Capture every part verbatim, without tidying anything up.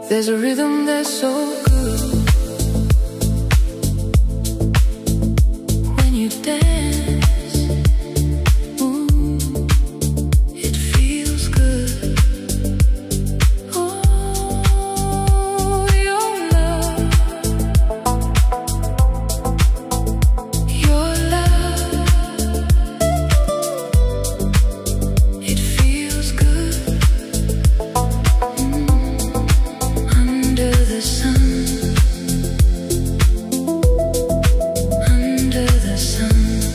There's a rhythm that's so good when you dance. Ooh, it feels good. Oh, your love, your love, it feels good. Mm. Under the sun, under the sun.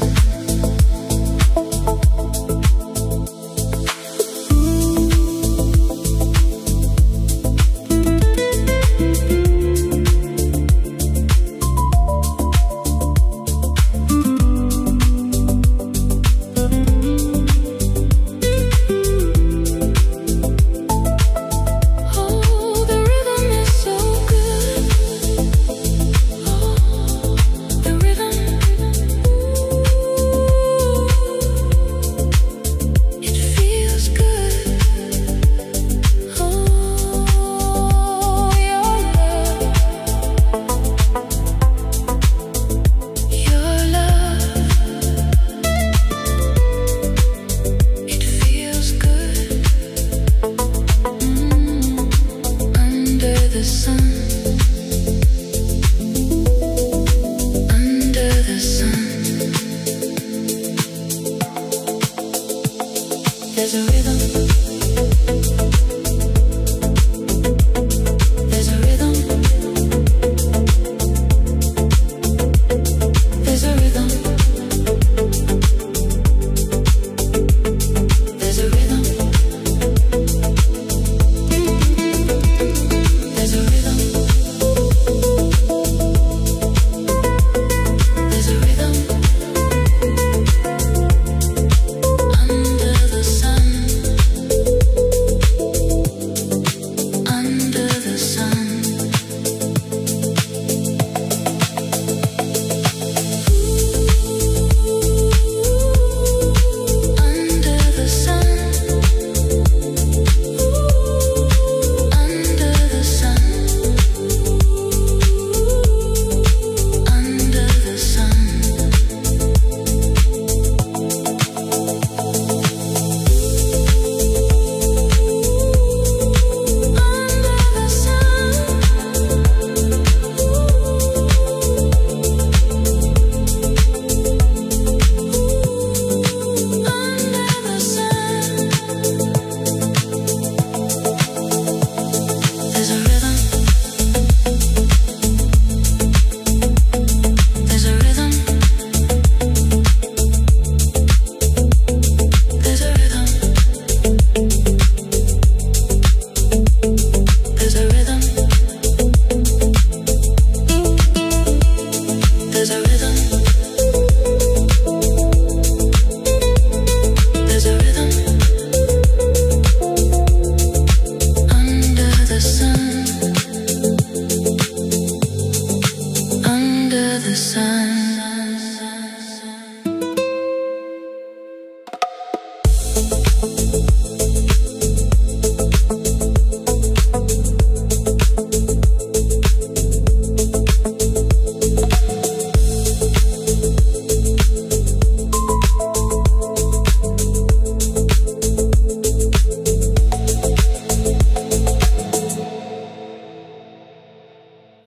Oh, the rhythm is so good. Oh, the rhythm, ooh, it feels good. Oh, your love, your love, it feels good. Mm, under the sun, under the sun. There's a rhythm